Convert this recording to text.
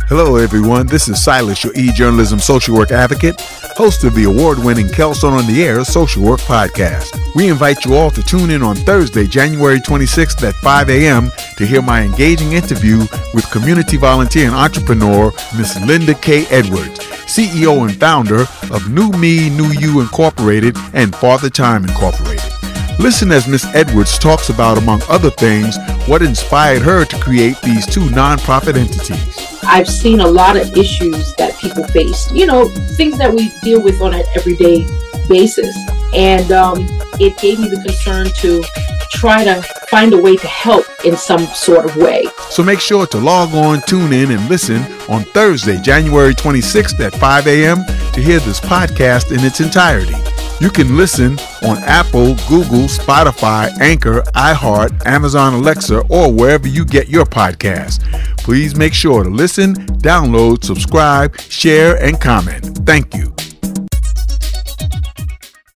Hello, everyone. This is Silas, your e-journalism social work advocate, host of the award-winning Kelson on the Air social work podcast. We invite you all to tune in on Thursday, January 26th at 5 a.m. to hear my engaging interview with community volunteer and entrepreneur, Miss Linda K. Edwards, CEO and founder of New Me, New You Incorporated and Father Time Incorporated. Listen as Miss Edwards talks about, among other things, what inspired her to create these two nonprofit entities. I've seen a lot of issues that people face, things that we deal with on an everyday basis. And it gave me the concern to try to find a way to help in some sort of way. So make sure to log on, tune in, and listen on Thursday, January 26th at 5 a.m. to hear this podcast in its entirety. You can listen on Apple, Google, Spotify, Anchor, iHeart, Amazon Alexa, or wherever you get your podcasts. Please make sure to listen, download, subscribe, share, and comment. Thank you.